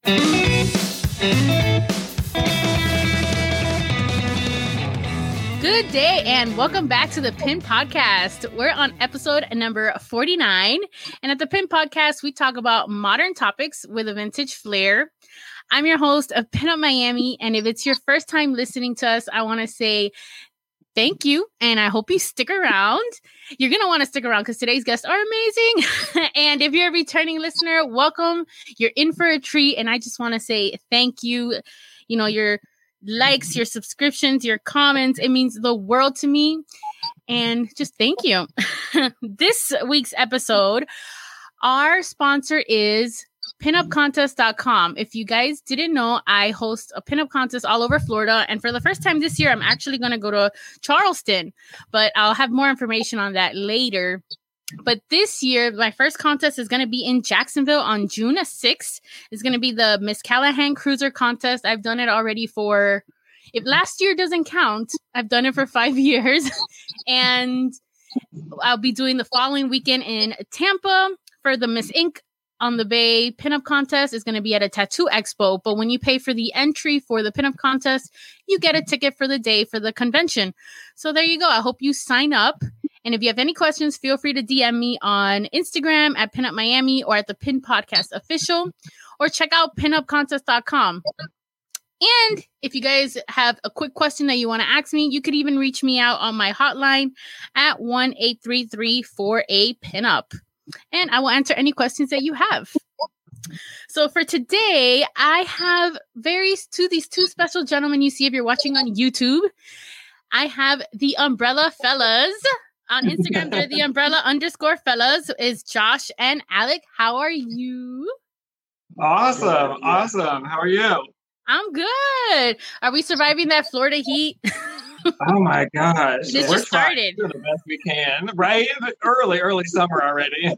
Good day and welcome back to the Pin Podcast. We're on episode number 49. And at the Pin Podcast, we talk about modern topics with a vintage flair. I'm your host of Pin Up Miami. And if it's your first time listening to us, I want to say thank you. And I hope you stick around. You're going to want to stick around because today's guests are amazing. And if you're a returning listener, welcome. You're in for a treat. And I just want to say thank you. You know, your likes, your subscriptions, your comments, it means the world to me. And just thank you. This week's episode, our sponsor is pinupcontest.com. If you guys didn't know, I host a pinup contest all over Florida. And for the first time this year, I'm actually going to go to Charleston, but I'll have more information on that later. But this year, my first contest is going to be in Jacksonville on June 6th. It's going to be the Miss Callahan Cruiser Contest. I've done it already if last year doesn't count, I've done it for 5 years. And I'll be doing the following weekend in Tampa for the Miss Ink on the Bay Pinup Contest. Is going to be at a tattoo expo. But when you pay for the entry for the Pinup Contest, you get a ticket for the day for the convention. So there you go. I hope you sign up. And if you have any questions, feel free to DM me on Instagram at Pinup Miami or at the Pin Podcast Official, or check out pinupcontest.com. And if you guys have a quick question that you want to ask me, you could even reach me out on my hotline at 1-833-4A-PINUP. And I will answer any questions that you have. So for today, I have these two special gentlemen you see if you're watching on YouTube. I have the Umbrella Fellas. On Instagram, they're the Umbrella_fellas. Is Josh and Alec. How are you? Awesome. How are you? I'm good. Are we surviving that Florida heat? Oh my gosh. This just started. We're the best we can, right? Early summer already.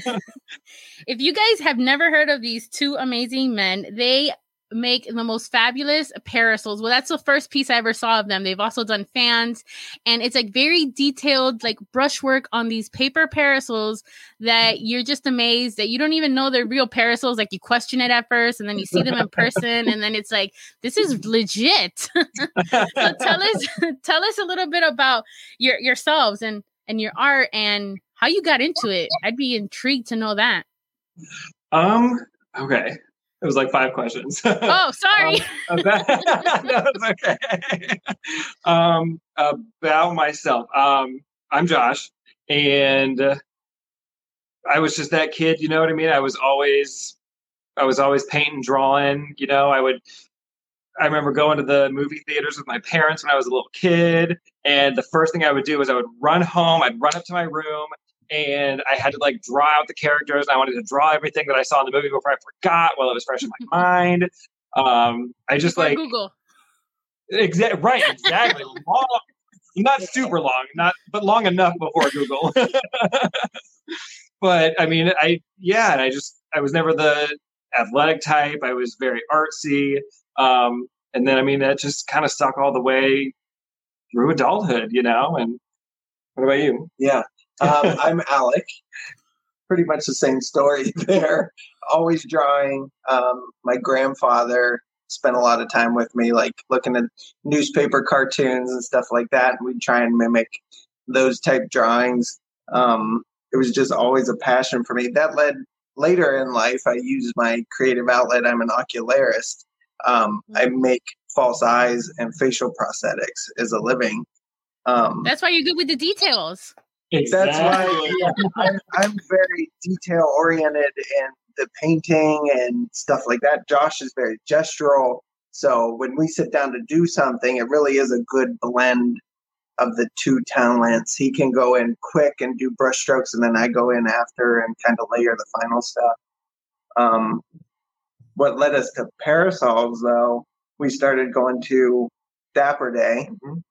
If you guys have never heard of these two amazing men, they make the most fabulous parasols. Well, that's the first piece I ever saw of them. They've also done fans, and it's like very detailed, like brushwork on these paper parasols that you're just amazed that you don't even know they're real parasols. Like you question it at first, and then you see them in person, and then it's like, this is legit. So tell us a little bit about yourselves and your art and how you got into it. I'd be intrigued to know that. Okay. It was like 5 questions. Oh, sorry. No, it's okay. About myself. I'm Josh, and I was just that kid. You know what I mean? I was always painting, drawing. You know, I remember going to the movie theaters with my parents when I was a little kid, and the first thing I would do was I would run home. I'd run up to my room. And I had to like draw out the characters. I wanted to draw everything that I saw in the movie before I forgot while it was fresh in my mind. I just like Google. Exactly. Long, not super long, but long enough before Google. But I mean, I was never the athletic type. I was very artsy. And then I mean that just kind of stuck all the way through adulthood, you know. And what about you? Yeah. I'm Alec. Pretty much the same story there. Always drawing. My grandfather spent a lot of time with me, like looking at newspaper cartoons and stuff like that. And we'd try and mimic those type drawings. It was just always a passion for me. That led later in life. I used my creative outlet. I'm an ocularist. I make false eyes and facial prosthetics as a living. That's why you're good with the details. Exactly. That's why I'm very detail oriented in the painting and stuff like that. Josh is very gestural. So when we sit down to do something, it really is a good blend of the two talents. He can go in quick and do brush strokes, and then I go in after and kind of layer the final stuff. What led us to Parasols, though, we started going to Dapper Day.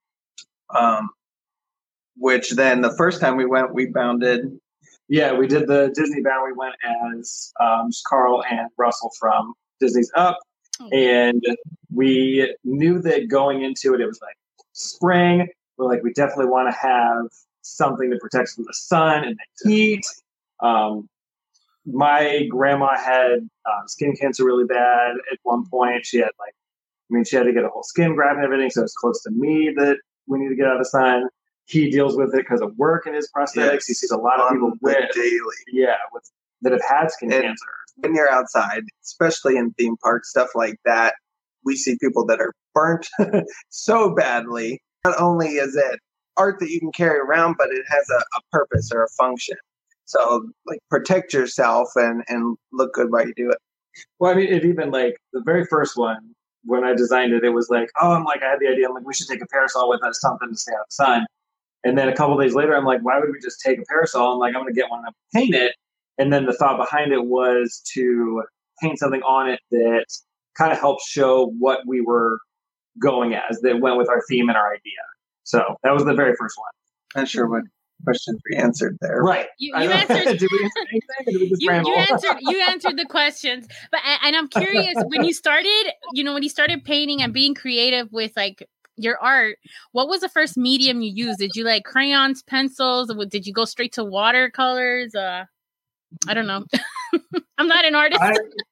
Which then the first time we went, we bounded. Yeah, we did the Disney bound. We went as Carl and Russell from Disney's Up. And we knew that going into it, it was like spring. We're like, we definitely want to have something to protect us from the sun and the heat. my grandma had skin cancer really bad at one point. She had she had to get a whole skin graft and everything. So it's close to me that we need to get out of the sun. He deals with it because of work and his prosthetics. Yes. He sees a lot of people daily. That have had skin cancer. When you're outside, especially in theme parks, stuff like that, we see people that are burnt so badly. Not only is it art that you can carry around, but it has a purpose or a function. So, like, protect yourself and look good while you do it. Well, I mean, it even, like, the very first one, when I designed it, it was like, I had the idea, I'm like, we should take a parasol with us, something to stay out of the sun. And then a couple of days later, I'm like, why would we just take a parasol? I'm like, I'm going to get one and paint it. And then the thought behind it was to paint something on it that kind of helps show what we were going as, that went with our theme and our idea. So that was the very first one. Not sure what questions we answered there. Right. You answered. Did we answer anything? Or did we just ramble? You answered the questions. But and I'm curious, when you started painting and being creative with like your art, what was the first medium you used? Did you like crayons, pencils? Or did you go straight to watercolors? I don't know. I'm not an artist.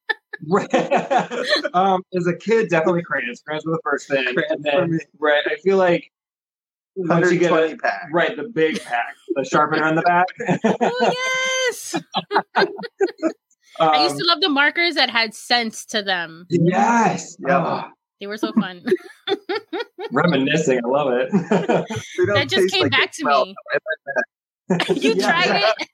As a kid, definitely crayons. Crayons were the first thing. And then, I feel like once you get pack. Right, the big pack, the sharpener on the back. Oh yes. I used to love the markers that had scents to them. Yes. Yeah. They were so fun. Reminiscing, I love it. That just came back to me. You tried it.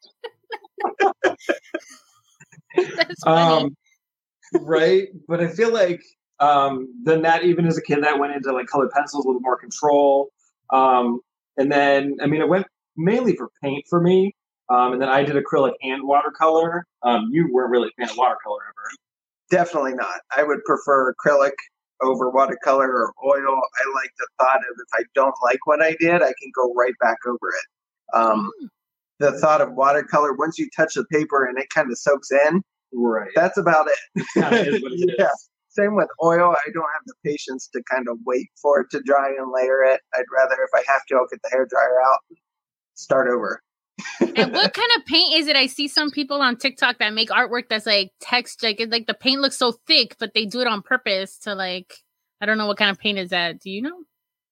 That's funny. Right, but I feel like then that, even as a kid, that went into like colored pencils with more control. And then, it went mainly for paint for me. And then I did acrylic and watercolor. You weren't really a fan of watercolor ever. Definitely not. I would prefer acrylic over watercolor or oil. I like the thought of, if I don't like what I did, I can go right back over it. The thought of watercolor, once you touch the paper and it kind of soaks in, right? That's about it. Kind of is what it is. Same with oil. I don't have the patience to kind of wait for it to dry and layer it. I'd rather, if I have to, I'll get the hairdryer out, start over. And what kind of paint is it? I see some people on TikTok that make artwork that's like text, like the paint looks so thick, but they do it on purpose to like, I don't know what kind of paint is that. Do you know?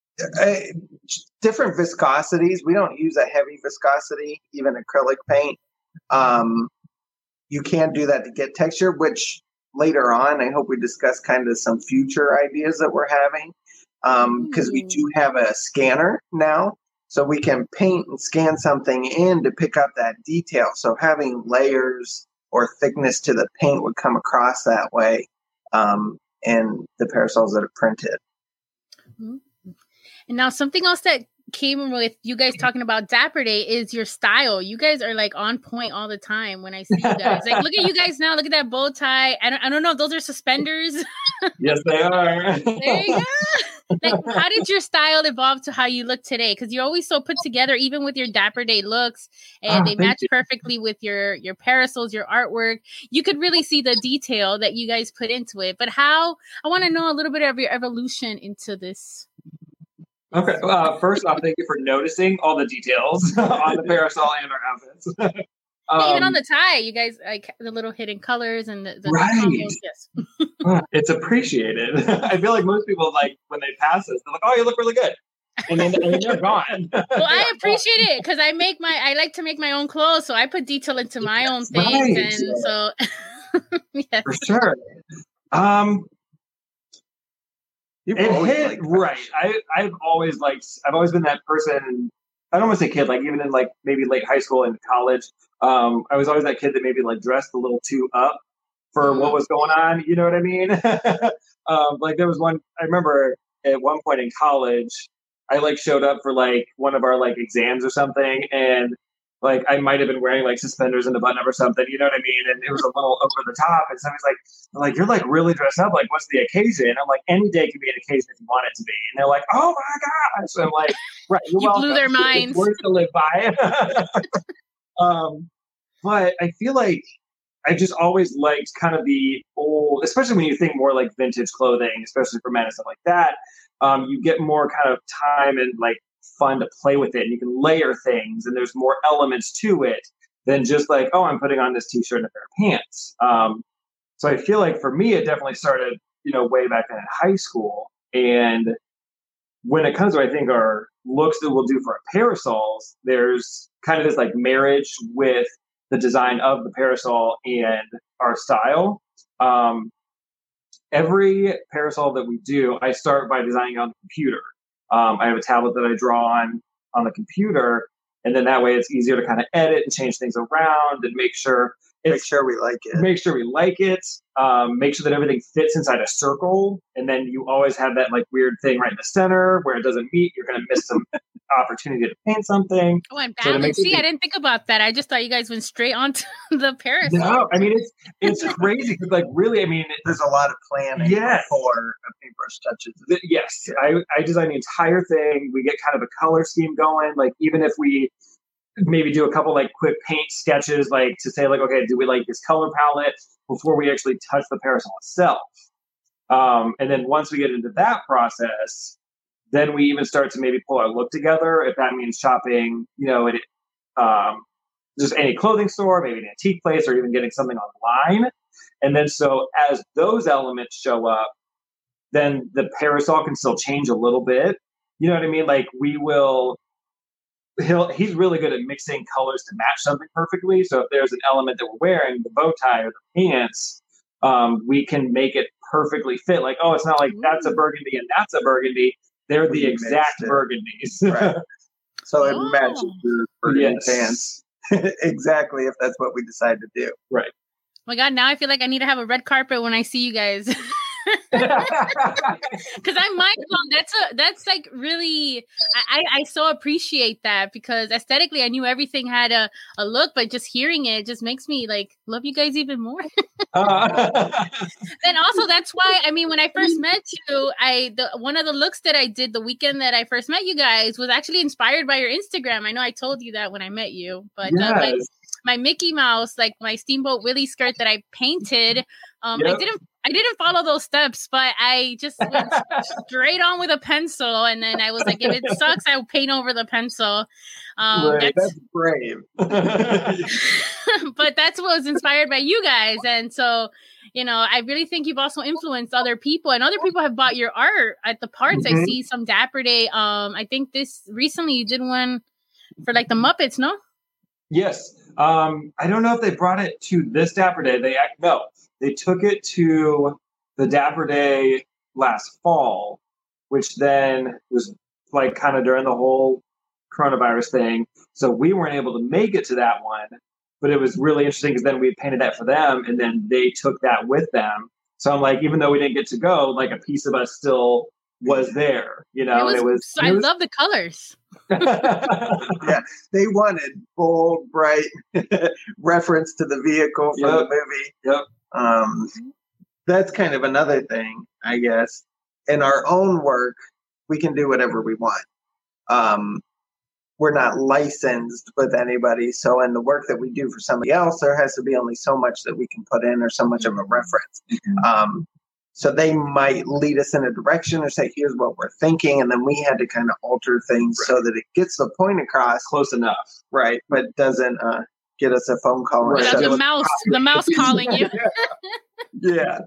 Different viscosities. We don't use a heavy viscosity, even acrylic paint. You can do that to get texture, which later on, I hope we discuss kind of some future ideas that we're having, because we do have a scanner now. So we can paint and scan something in to pick up that detail. So having layers or thickness to the paint would come across that way in the parasols that are printed. Mm-hmm. And now something else that came with you guys talking about Dapper Day is your style. You guys are like on point all the time when I see you guys. Like, look at you guys now. Look at that bow tie. I don't know if those are suspenders. Yes, they are. There you go. Like, how did your style evolve to how you look today? Because you're always so put together, even with your Dapper Day looks, and they match perfectly with your parasols, your artwork. You could really see the detail that you guys put into it. But I want to know a little bit of your evolution into this. Okay. First off, thank you for noticing all the details on the parasol and our outfits. Even on the tie, you guys like the little hidden colors and the right. combos. Yes. It's appreciated. I feel like most people, like, when they pass us, they're like, "Oh, you look really good," and then they're gone. Well, I appreciate it because I like to make my own clothes, so I put detail into my own things, right. And so yes. For sure. It hit right. I've always been that person. I don't want to say kid, like even in like maybe late high school and college. I was always that kid that maybe like dressed a little too up for what was going on. You know what I mean? Like there was one, I remember at one point in college, I like showed up for like one of our like exams or something. And like I might have been wearing like suspenders and a button up or something, you know what I mean? And it was a little over the top. And somebody's like, you're like really dressed up. Like, what's the occasion? I'm like, any day can be an occasion if you want it to be. And they're like, oh my gosh. So I'm like, right. You blew their minds. It's worth to live by. But I feel like I just always liked kind of the old, especially when you think more like vintage clothing, especially for men and stuff like that. You get more kind of time and like fun to play with it, and you can layer things, and there's more elements to it than just like, oh, I'm putting on this t-shirt and a pair of pants. So I feel like for me, it definitely started, way back then in high school. And when it comes to, I think, our looks that we'll do for our parasols, there's kind of this like marriage with the design of the parasol and our style. Every parasol that we do, I start by designing on the computer. I have a tablet that I draw on the computer, and then that way it's easier to kind of edit and change things around and make sure we like it. Make sure we like it. Make sure that everything fits inside a circle, and then you always have that like weird thing right in the center where it doesn't meet. You're going to miss some opportunity to paint something. Oh, and balance. See, I didn't think about that. I just thought you guys went straight onto the parasol. No, I mean it's crazy because like really, I mean, there's a lot of planning before a paintbrush touches it. Yes, I design the entire thing. We get kind of a color scheme going. Like even if we maybe do a couple like quick paint sketches, like to say like, okay, do we like this color palette before we actually touch the parasol itself? And then once we get into that process, then we even start to maybe pull our look together. If that means shopping, at just any clothing store, maybe an antique place, or even getting something online. And then so as those elements show up, then the parasol can still change a little bit. You know what I mean? Like he's really good at mixing colors to match something perfectly. So if there's an element that we're wearing, the bow tie or the pants, we can make it perfectly fit. Like, oh, it's not like that's a burgundy and that's a burgundy. They're the exact burgundies. Right. So it matches the burgundy pants. Exactly, if that's what we decide to do. Right. Oh my God, now I feel like I need to have a red carpet when I see you guys. Because I'm mind blown. That's like really, I so appreciate that, because aesthetically I knew everything had a look, but just hearing it just makes me like love you guys even more. Then also that's why, I mean, when I first met you, one of the looks that I did the weekend that I first met you guys was actually inspired by your Instagram. I know I told you that when I met you, but yes. My Mickey Mouse, like my Steamboat Willie skirt that I painted, I didn't follow those steps, but I just went straight on with a pencil, and then I was like, if it sucks, I'll paint over the pencil. That's brave. But that's what was inspired by you guys, and so I really think you've also influenced other people, and other people have bought your art at the parts. Mm-hmm. I see some Dapper Day. I think recently you did one for like the Muppets, no? Yes. I don't know if they brought it to this Dapper Day. They took it to the Dapper Day last fall, which then was like kind of during the whole coronavirus thing. So we weren't able to make it to that one, but it was really interesting because then we painted that for them, and then they took that with them. So I'm like, even though we didn't get to go, like a piece of us still was there, I love the colors. Yeah, they wanted bold, bright reference to the vehicle from the movie. Yep. That's kind of another thing, I guess. In our own work, we can do whatever we want. We're not licensed with anybody, so in the work that we do for somebody else, there has to be only so much that we can put in, or so much of a reference. Mm-hmm. So they might lead us in a direction or say, here's what we're thinking. And then we had to kind of alter things so that it gets the point across. Close enough. Right. But doesn't get us a phone call. Right. The mouse calling you. Yeah.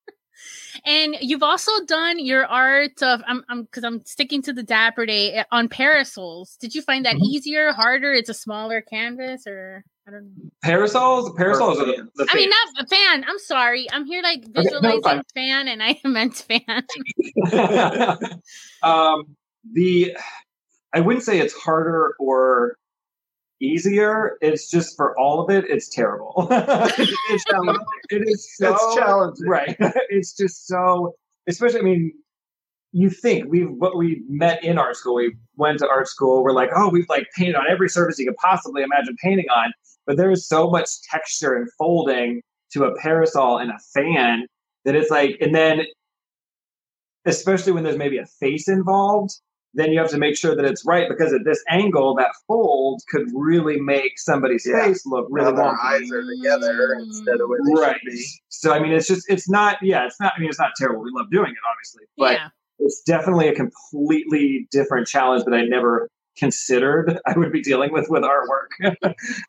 And you've also done your art of, because I'm sticking to the Dapper Day, on parasols. Did you find that easier, harder? It's a smaller canvas, or I don't know. Parasols are the I mean, not a fan. I'm sorry. I'm here like visualizing fan, and I meant fan. I wouldn't say it's harder or easier. It's just, for all of it, it's terrible. It's challenging. It's challenging, right? It's just so, especially, I mean, you think we met in art school. We went to art school. We're like, oh, we've like painted on every surface you could possibly imagine painting on. But there is so much texture and folding to a parasol and a fan that it's like, and then especially when there's maybe a face involved, then you have to make sure that it's right, because at this angle, that fold could really make somebody's face look really wonky. Their eyes are together instead of where they should be. So I mean, it's not terrible. We love doing it, obviously, but it's definitely a completely different challenge that I never considered I would be dealing with artwork.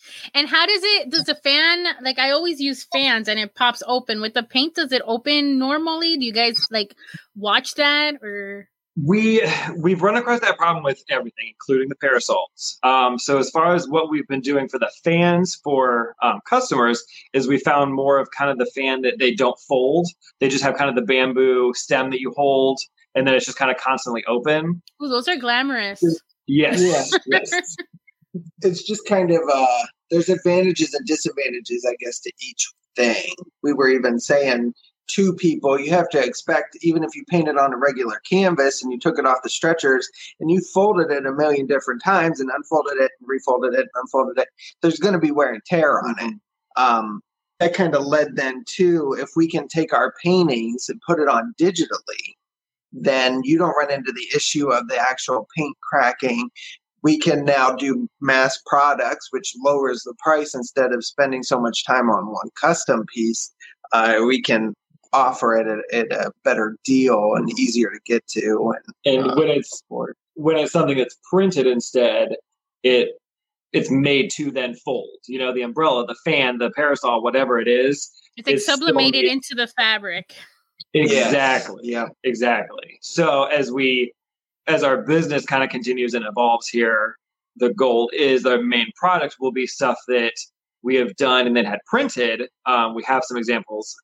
And how does the fan, like I always use fans and it pops open. With the paint, does it open normally? Do you guys like watch that or? We've run across that problem with everything, including the parasols. So as far as what we've been doing for the fans for customers is we found more of kind of the fan that they don't fold. They just have kind of the bamboo stem that you hold, and then it's just kind of constantly open. Ooh, those are glamorous. Yes. Yes. It's just kind of there's advantages and disadvantages, I guess, to each thing. We were even saying two people, you have to expect, even if you painted on a regular canvas and you took it off the stretchers and you folded it a million different times and unfolded it and refolded it and unfolded it, there's going to be wear and tear on it. That kind of led then to, if we can take our paintings and put it on digitally, then you don't run into the issue of the actual paint cracking. We can now do mass products, which lowers the price. Instead of spending so much time on one custom piece, we can offer it at a better deal and easier to get to. And when it's something that's printed instead, it's made to then fold. You know, the umbrella, the fan, the parasol, whatever it is. It's like sublimated into the fabric. Exactly. Yeah. Exactly. So as our business kind of continues and evolves here, the goal is the main product will be stuff that we have done and then had printed. We have some examples.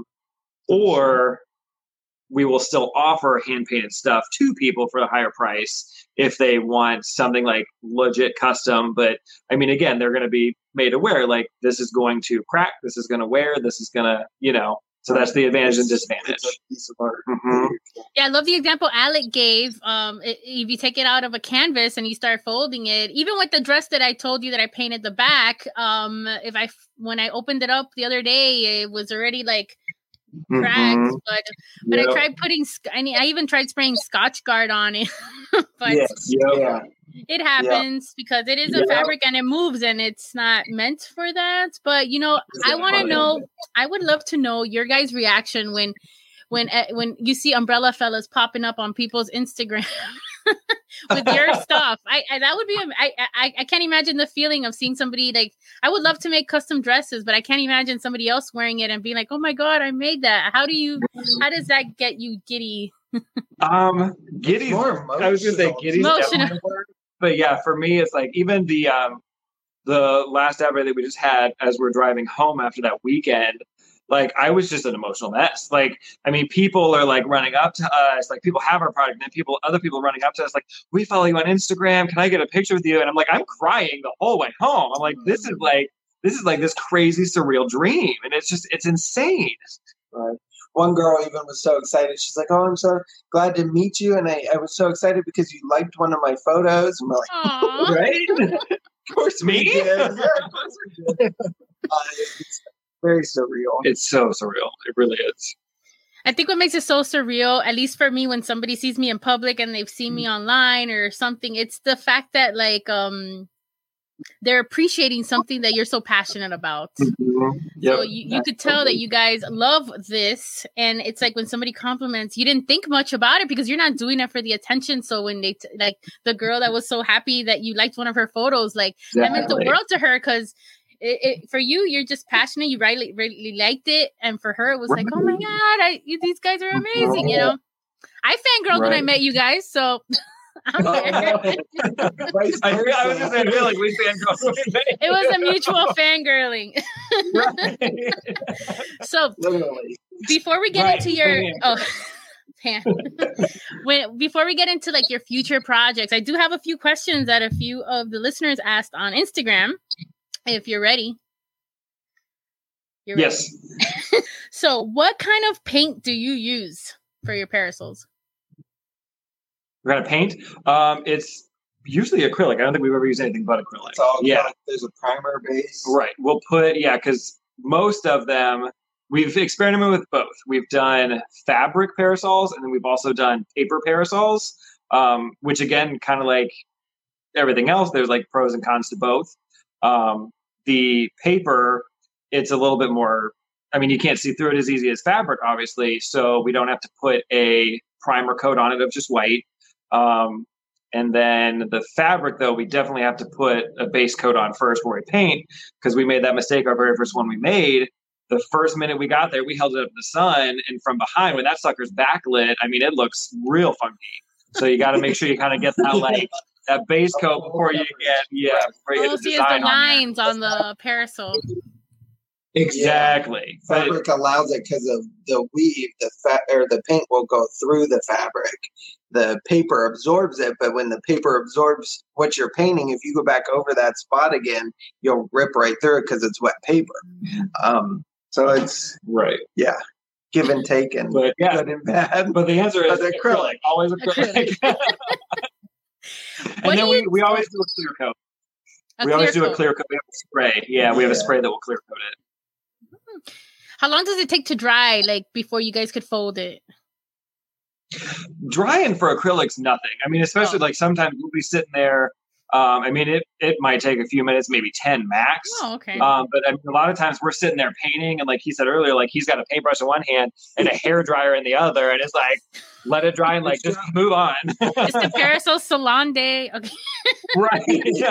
Or we will still offer hand-painted stuff to people for a higher price if they want something like legit custom. But I mean, again, they're going to be made aware, like this is going to crack, this is going to wear, this is going to, you know, so that's the advantage and disadvantage. Piece of art. Mm-hmm. Yeah, I love the example Alec gave. If you take it out of a canvas and you start folding it, even with the dress that I told you that I painted the back, when I opened it up the other day, it was already like cracked, but I tried putting. I even tried spraying Scotch Guard on it, but it happens because it is a fabric and it moves and it's not meant for that. But you know, I want to know. I would love to know your guys' reaction when you see umbrella fellas popping up on people's Instagram with your stuff. I that would be. I can't imagine the feeling of seeing somebody like. I would love to make custom dresses, but I can't imagine somebody else wearing it and being like, "Oh my god, I made that." How does that get you giddy? Giddy. I was gonna say giddy. But yeah, for me, it's like even the last ever that we just had as we're driving home after that weekend. Like, I was just an emotional mess. Like, I mean, people are like running up to us, like people have our product, and then other people running up to us, like, we follow you on Instagram. Can I get a picture with you? And I'm like, I'm crying the whole way home. I'm like, this is like this crazy, surreal dream. And it's insane. Right. One girl even was so excited. She's like, "Oh, I'm so glad to meet you. And I was so excited because you liked one of my photos." And we're like, right? Of course, me? Yeah, of course we did. It's very surreal. It's so surreal. It really is. I think what makes it so surreal, at least for me, when somebody sees me in public and they've seen me online or something, it's the fact that like they're appreciating something that you're so passionate about. Mm-hmm. Yep. So you could tell that you guys love this, and it's like when somebody compliments, you didn't think much about it because you're not doing it for the attention. So when they like the girl that was so happy that you liked one of her photos, like that meant the world to her because. For you, you're just passionate. You really liked it, and for her, it was like, "Oh my god, these guys are amazing!" You know, I fangirled when I met you guys, so I'm there. I was just saying, I feel like we fangirled. It was a mutual fangirling. So, before we get into your before we get into like your future projects, I do have a few questions that a few of the listeners asked on Instagram. If you're ready. Yes. So what kind of paint do you use for your parasols? We're going to paint. It's usually acrylic. I don't think we've ever used anything but acrylic. Like there's a primer base. Right. We'll put, because most of them, we've experimented with both. We've done fabric parasols, and then we've also done paper parasols, which again, kind of like everything else, there's like pros and cons to both. The paper, it's a little bit more, I mean, you can't see through it as easy as fabric, obviously. So we don't have to put a primer coat on it of just white. And then the fabric, though, we definitely have to put a base coat on first before we paint, because we made that mistake our very first one we made. The first minute we got there, we held it up in the sun, and from behind, when that sucker's backlit, I mean, it looks real funky. So you got to make sure you kind of get that that base coat before you get the design the lines on the parasol. Exactly. Yeah. Fabric allows it because of the weave. The paint will go through the fabric. The paper absorbs it, but when the paper absorbs what you're painting, if you go back over that spot again, you'll rip right through it because it's wet paper. So it's right. Yeah. Give and take, and good and bad. But the answer is acrylic. Always acrylic. And then we always do a clear coat. We always do a clear coat. We have a spray. Yeah, we have a spray that will clear coat it. How long does it take to dry, before you guys could fold it? Drying for acrylic's nothing. I mean, especially sometimes we'll be sitting there. I mean, it might take a few minutes, maybe 10 max. Oh, okay. But I mean, a lot of times we're sitting there painting, and like he said earlier, he's got a paintbrush in one hand and a hair dryer in the other, and it's let it dry and just move on. It's the Parasol Salon Day. Okay. Right.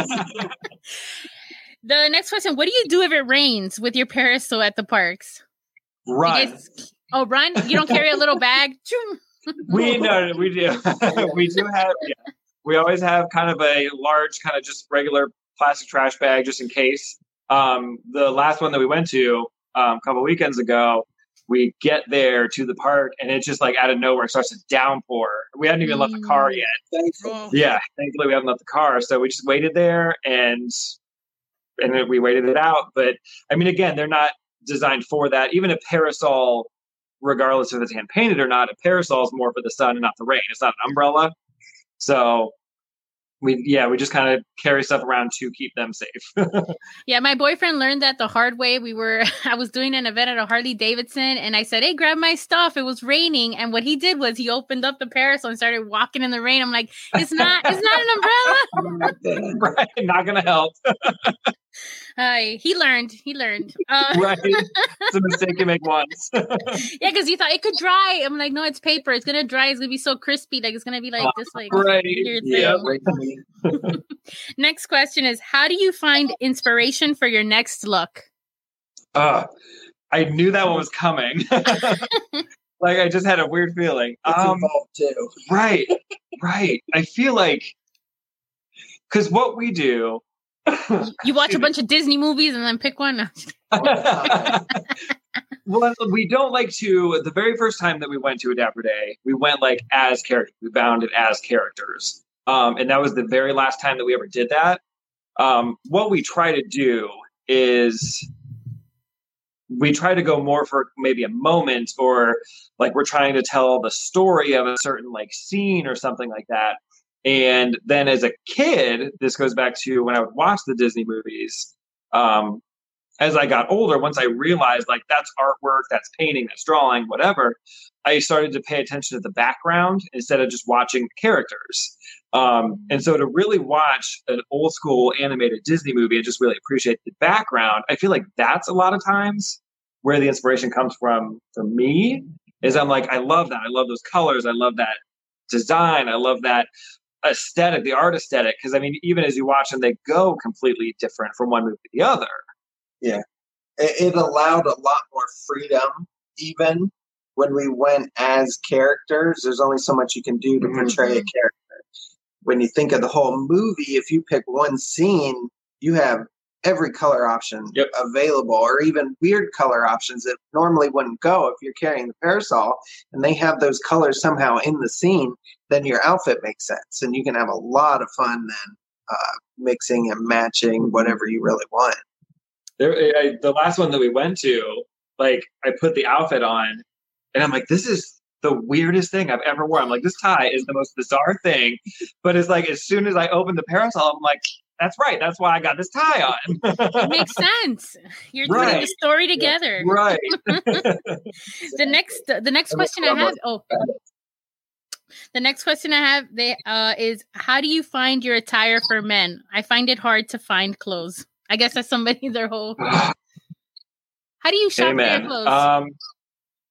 The next question: what do you do if it rains with your parasol at the parks? Run. Run! You don't carry a little bag? We do. We do have. Yeah. We always have kind of a large, kind of just regular plastic trash bag, just in case. The last one that we went to a couple weekends ago, we get there to the park, and it's just out of nowhere, it starts to downpour. We hadn't even left the car yet. Yeah, thankfully we haven't left the car, so we just waited there, and then we waited it out. But I mean, again, they're not designed for that. Even a parasol, regardless if it's hand painted or not, a parasol is more for the sun and not the rain. It's not an umbrella. So we just kind of carry stuff around to keep them safe. Yeah, my boyfriend learned that the hard way. I was doing an event at a Harley Davidson, and I said, "Hey, grab my stuff." It was raining, and what he did was he opened up the parasol and started walking in the rain. I'm like, it's not an umbrella. Right, not gonna help. He learned. Right, it's a mistake you make once. Yeah, because he thought it could dry. I'm like, no, it's paper. It's gonna dry. It's gonna be so crispy. It's gonna be right. Weird thing. Next question is: how do you find inspiration for your next look? I knew that one was coming. I just had a weird feeling. It's involved too. Right. I feel because what we do. You watch a bunch of Disney movies and then pick one. Well, we don't the very first time that we went to a Dapper Day, we went as characters. We bound it as characters. And that was the very last time that we ever did that. What we try to do is we try to go more for maybe a moment, or we're trying to tell the story of a certain scene or something like that. And then as a kid, this goes back to when I would watch the Disney movies. As I got older, once I realized that's artwork, that's painting, that's drawing, whatever, I started to pay attention to the background instead of just watching the characters. And so to really watch an old school animated Disney movie and just really appreciate the background, I feel that's a lot of times where the inspiration comes from for me. Is I'm I love that. I love those colors. I love that design. I love that aesthetic, the art aesthetic. Because I mean, even as you watch them, they go completely different from one movie to the other. Yeah. It allowed a lot more freedom, even when we went as characters. There's only so much you can do to portray a character. When you think of the whole movie, if you pick one scene, you have every color option available, or even weird color options that normally wouldn't go if you're carrying the parasol, and they have those colors somehow in the scene, then your outfit makes sense. And you can have a lot of fun then mixing and matching whatever you really want. The last one that we went to, I put the outfit on, and I'm this is the weirdest thing I've ever worn. I'm this tie is the most bizarre thing. But it's as soon as I opened the parasol, I'm that's right. That's why I got this tie on. It makes sense. You're doing the story together. Right. The next question I have. The next question I have is: how do you find your attire for men? I find it hard to find clothes. I guess that's somebody their whole. How do you shop for your clothes?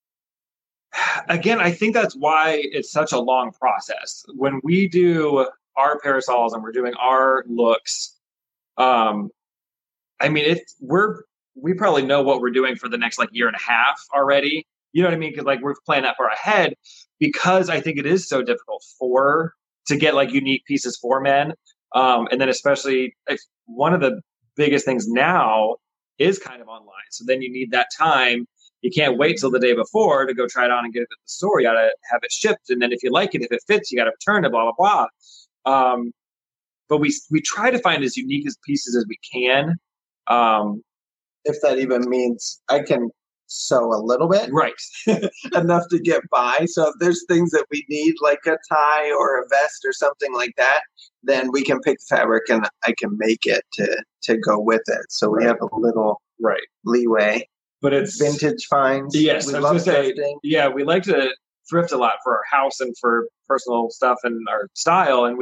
Again, I think that's why it's such a long process. When we do our parasols and we're doing our looks, I mean, we probably know what we're doing for the next like year and a half already. You know what I mean? Because like we're planning that far ahead, because I think it is so difficult to get like unique pieces for men. And then especially if one of the biggest things now is kind of online. So then you need that time. You can't wait till the day before to go try it on and get it at the store. You got to have it shipped. And then if you like it, if it fits, you got to return it, blah, blah, blah. But we try to find as unique as pieces as we can. If that even means I can sew a little bit. Right. Enough to get by. So if there's things that we need, like a tie or a vest or something like that, then we can pick fabric and I can make it to go with it. So we have a little leeway. But it's vintage finds. Yes, we I was love going to say, thrifting. yeah, we like to thrift a lot for our house and for personal stuff and our style. And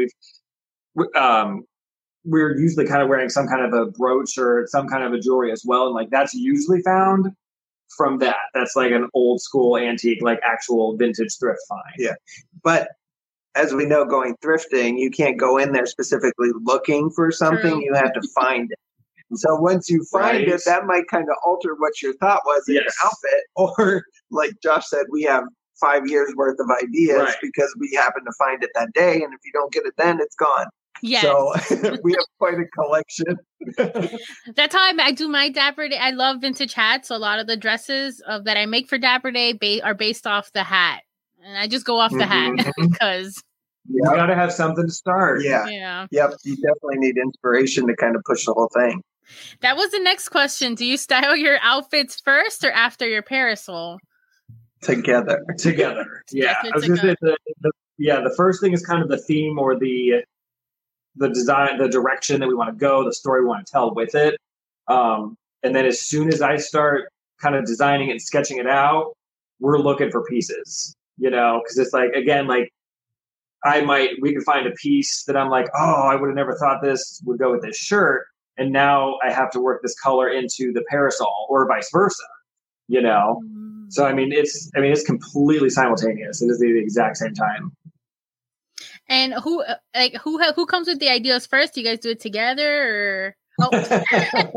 we're usually kind of wearing some kind of a brooch or some kind of a jewelry as well. And like that's usually found from that. That's like an old school antique, like actual vintage thrift find. Yeah. But as we know, going thrifting, you can't go in there specifically looking for something. True. You have to find it. So once you find it, that might kind of alter what your thought was in your outfit. Or like Josh said, we have 5 years worth of ideas because we happen to find it that day. And if you don't get it then, it's gone. Yes. So we have quite a collection. That's how I do my Dapper Day. I love vintage hats. So a lot of the dresses that I make for Dapper Day are based off the hat. And I just go off the hat because... You got to have something to start. Yeah. Yep. You definitely need inspiration to kind of push the whole thing. That was the next question. Do you style your outfits first or after your parasol? Together. Yeah. I was going to say the first thing is kind of the theme or the design, the direction that we want to go, the story we want to tell with it. And then as soon as I start kind of designing and sketching it out, we're looking for pieces, because it's like, again, like we could find a piece that I'm like, oh, I would have never thought this would go with this shirt. And now I have to work this color into the parasol or vice versa, So, it's completely simultaneous. It is the exact same time. And who comes with the ideas first? Do you guys do it together or? Oh. That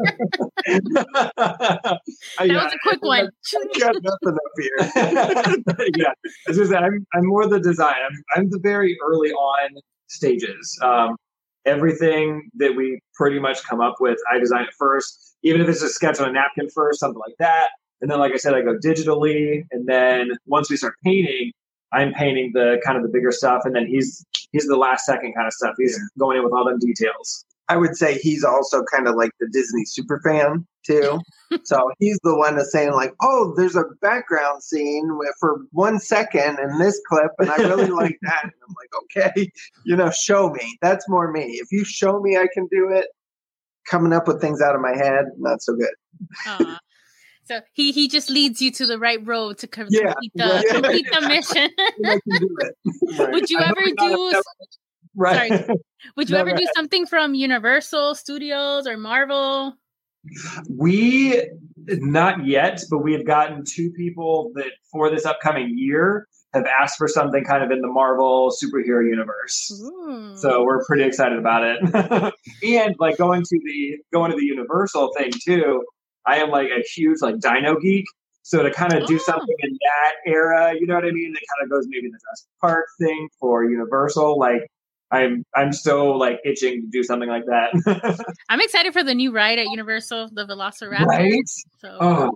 was a quick one. Got nothing up here. Yeah, as I said, I'm more the design. I'm the very early on stages. Everything that we pretty much come up with, I design it first. Even if it's a sketch on a napkin first, something like that. And then, like I said, I go digitally. And then once we start painting, I'm painting the kind of the bigger stuff. And then he's the last second kind of stuff. He's going in with all them details. I would say he's also kind of like the Disney super fan too. So he's the one that's saying like, oh, there's a background scene for 1 second in this clip. And I really like that. And I'm like, okay, show me. That's more me. If you show me I can do it, coming up with things out of my head, not so good. So he just leads you to the right road to complete the mission. I can do it. Right. Would you ever do... Right. Sorry. Would you ever do something from Universal Studios or Marvel? We not yet, but we have gotten 2 people that for this upcoming year have asked for something kind of in the Marvel superhero universe. Ooh. So we're pretty excited about it. And like going to the Universal thing too, I am like a huge like dino geek. So to kind of do something in that era, you know what I mean? That kind of goes maybe the Jurassic Park thing for Universal, like I'm so like itching to do something like that. I'm excited for the new ride at Universal, the Velociraptor. Right? So.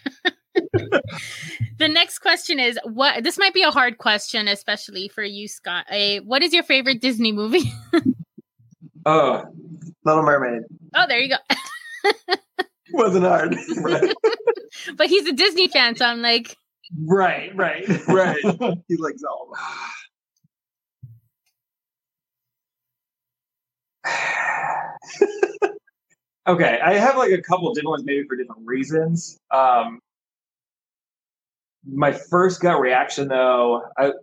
The next question is this might be a hard question, especially for you, Scott. What is your favorite Disney movie? Little Mermaid. Oh, there you go. Wasn't hard. Right. But he's a Disney fan, so I'm like. Right. He likes all of them. Okay, I have like a couple different ones, maybe for different reasons. My first gut reaction, though,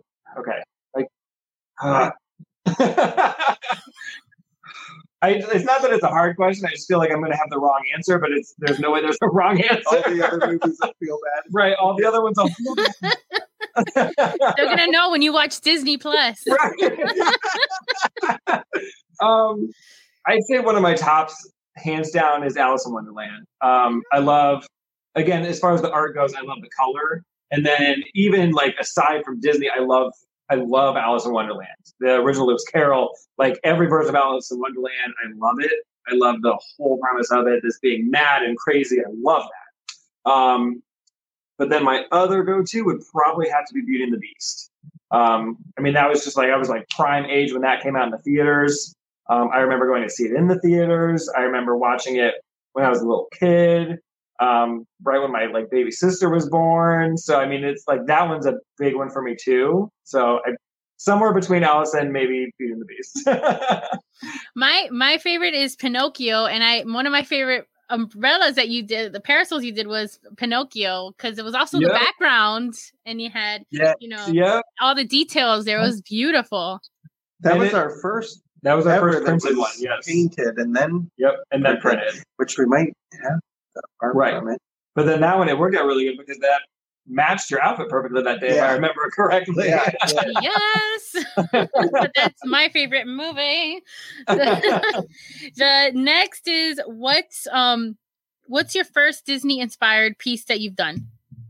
it's not that it's a hard question. I just feel like I'm going to have the wrong answer, but there's no way there's a wrong answer. All the other movies I feel bad. Right, all the other ones I'll feel bad. They're gonna know when you watch Disney Plus. I'd say one of my tops, hands down, is Alice in Wonderland. I love, again, as far as the art goes, I love the color. And then even like aside from Disney, I love Alice in Wonderland. The original Lewis Carroll, like every version of Alice in Wonderland, I love it. I love the whole premise of it, this being mad and crazy. I love that. But then my other go-to would probably have to be Beauty and the Beast. I mean, that was just like, I was like prime age when that came out in the theaters. I remember going to see it in the theaters. I remember watching it when I was a little kid, right when my like baby sister was born. So, I mean, it's like, that one's a big one for me too. So somewhere between Alice and maybe Beauty and the Beast. My favorite is Pinocchio. And one of my favorite umbrellas that you did, the parasols you did, was Pinocchio, because it was also the background, and you had all the details there. It was beautiful. That was our first printed one. Yes, painted and then printed, which we might have right from it. But then that one, it worked out really good because that matched your outfit perfectly that day, if I remember correctly. Yes. That's my favorite movie. The next is what's your first Disney inspired piece that you've done?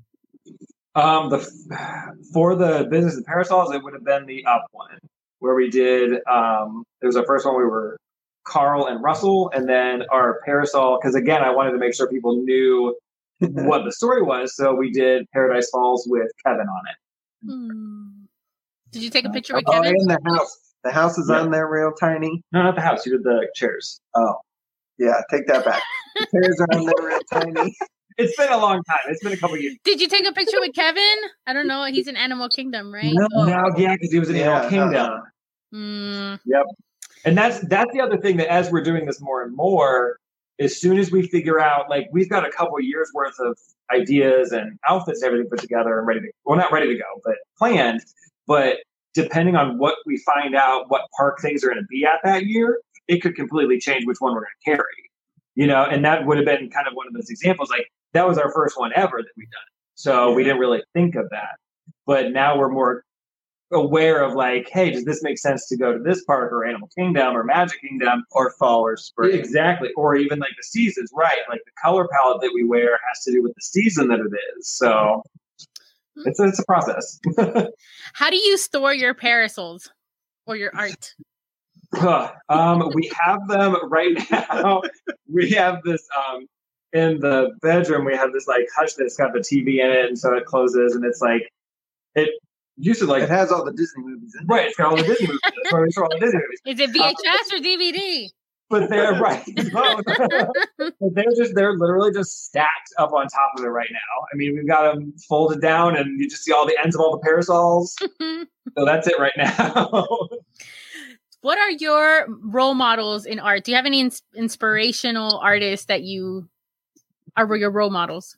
For the Business and Parasols, it would have been the Up one, where we did it was our first one. We were Carl and Russell, and then our parasol, because again, I wanted to make sure people knew what the story was, so we did Paradise Falls with Kevin on it. Did you take a picture with Kevin? In the house. The house is on there real tiny. No, not the house. You did the chairs. Oh, yeah. Take that back. The chairs are on there real tiny. It's been a long time. It's been a couple years. Did you take a picture with Kevin? I don't know. He's in Animal Kingdom, right? No, because he was in Animal Kingdom. Yep. And that's the other thing, that as we're doing this more and more, as soon as we figure out, like, we've got a couple years worth of ideas and outfits and everything put together and not ready to go, but planned. But depending on what we find out, what park things are going to be at that year, it could completely change which one we're going to carry. And that would have been kind of one of those examples. Like, that was our first one ever that we've done. So we didn't really think of that. But now we're more aware of, like, hey, does this make sense to go to this park or Animal Kingdom or Magic Kingdom or fall or spring? Exactly. Or even like the seasons, right? Like the color palette that we wear has to do with the season that it is. So it's a process. How do you store your parasols or your art? We have them right now. We have this in the bedroom. We have this like hutch that's got the TV in it, and so it closes, and it's like it used to like it has all the Disney movies in it. Right. It's got all the Disney movies. That's where we store all the Disney movies. Is it VHS or DVD? But they're right. They're literally just stacked up on top of it right now. I mean, we've got them folded down, and you just see all the ends of all the parasols. So that's it right now. What are your role models in art? Do you have any inspirational artists that you are your role models?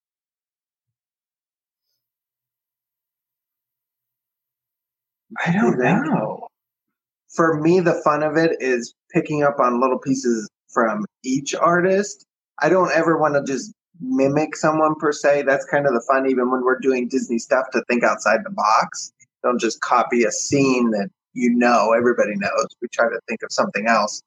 I don't know. For me, the fun of it is picking up on little pieces from each artist. I don't ever want to just mimic someone per se. That's kind of the fun, even when we're doing Disney stuff, to think outside the box. Don't just copy a scene that everybody knows. We try to think of something else.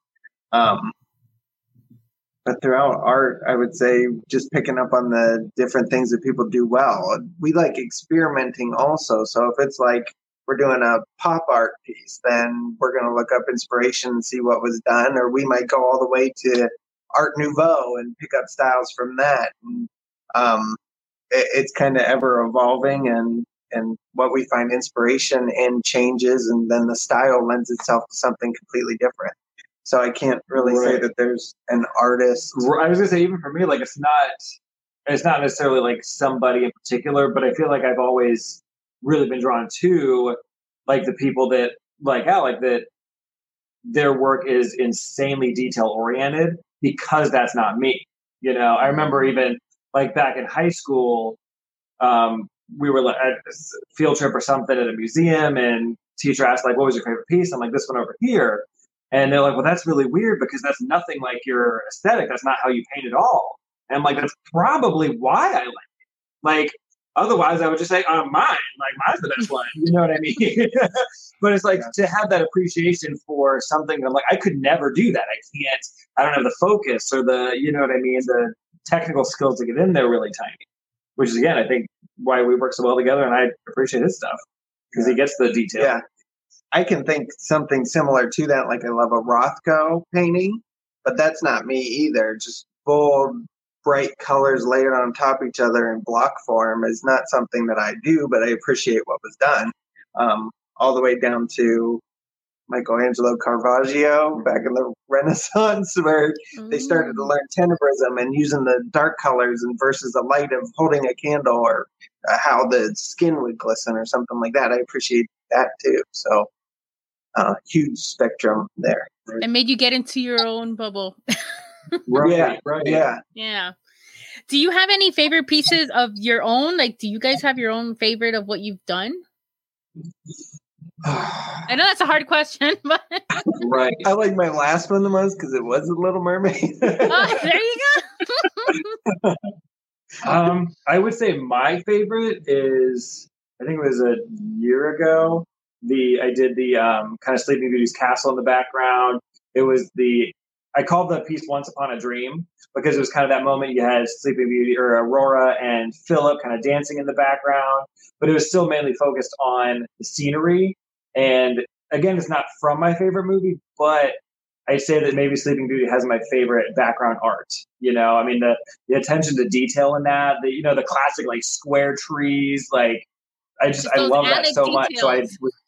But throughout art, I would say just picking up on the different things that people do well. We like experimenting also. So if it's like we're doing a pop art piece, then we're going to look up inspiration and see what was done. Or we might go all the way to Art Nouveau and pick up styles from that. And it's kind of ever evolving, and what we find inspiration in changes, and then the style lends itself to something completely different. So I can't really say that there's an artist. I was going to say, even for me, like it's not necessarily like somebody in particular, but I feel like I've always really been drawn to like the people that like Alec, that their work is insanely detail oriented, because that's not me. I remember even like back in high school, we were at a field trip or something at a museum, and teacher asked like, what was your favorite piece? I'm like, this one over here. And they're like, well, that's really weird because that's nothing like your aesthetic. That's not how you paint at all. And I'm like, that's probably why I like it. Like, Otherwise, I would just say, mine. Like, mine's the best one. You know what I mean? But it's like to have that appreciation for something that, like, I could never do that. I don't have the focus or the, you know what I mean, the technical skills to get in there really tiny. Which is, again, I think why we work so well together, and I appreciate his stuff because he gets the detail. Yeah. I can think something similar to that. Like, I love a Rothko painting, but that's not me either. Just bold, bright colors layered on top of each other in block form is not something that I do, but I appreciate what was done. All the way down to Michelangelo Caravaggio back in the Renaissance, where they started to learn tenebrism and using the dark colors and versus the light of holding a candle, or how the skin would glisten or something like that. I appreciate that too. So huge spectrum there. It made you get into your own bubble. Right. Yeah. Do you have any favorite pieces of your own? Like, do you guys have your own favorite of what you've done? I know that's a hard question, but right. I like my last one the most because it was a Little Mermaid. Oh, there you go. I would say my favorite is, I think it was a year ago. I did the kind of Sleeping Beauty's castle in the background. It was I called the piece Once Upon a Dream because it was kind of that moment you had Sleeping Beauty or Aurora and Philip kind of dancing in the background, but it was still mainly focused on the scenery. And again, it's not from my favorite movie, but I say that maybe Sleeping Beauty has my favorite background art. You know, I mean, the attention to detail in that, the classic like square trees, like I love that so much. So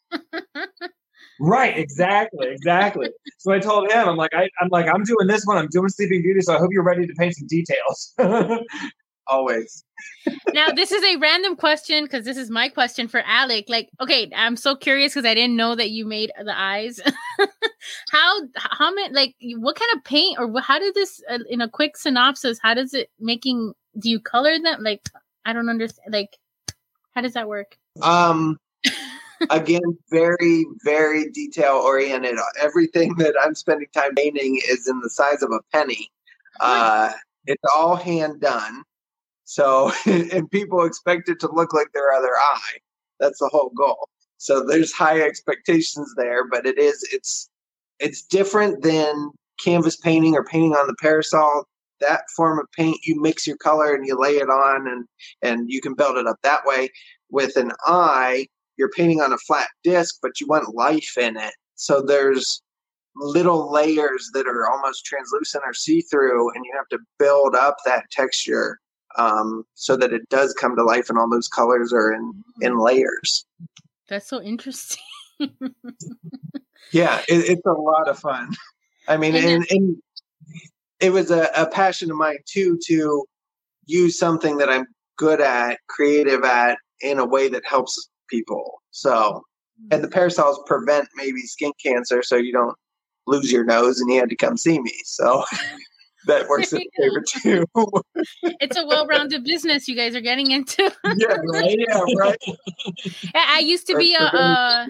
right, exactly. So I told him, I'm doing this one. I'm doing Sleeping Beauty, so I hope you're ready to paint some details. Always. Now, this is a random question because this is my question for Alec. Like, okay, I'm so curious because I didn't know that you made the eyes. How many, like, what kind of paint or how did this, in a quick synopsis, how does it do you color them? Like, I don't understand. Like, how does that work? Again, very, very detail oriented. Everything that I'm spending time painting is in the size of a penny. It's all hand done. So, and people expect it to look like their other eye. That's the whole goal. So there's high expectations there, but it's different than canvas painting or painting on the parasol. That form of paint, you mix your color and you lay it on and you can build it up that way. With an eye, you're painting on a flat disc, but you want life in it. So there's little layers that are almost translucent or see-through, and you have to build up that texture so that it does come to life, and all those colors are in layers. That's so interesting. Yeah, it's a lot of fun. I mean, and it was a passion of mine too, to use something that I'm good at, creative at, in a way that helps people. So, and the parasols prevent maybe skin cancer, so you don't lose your nose and you had to come see me. So that works in favor too. It's a well-rounded business you guys are getting into. Yeah, right. I used to be a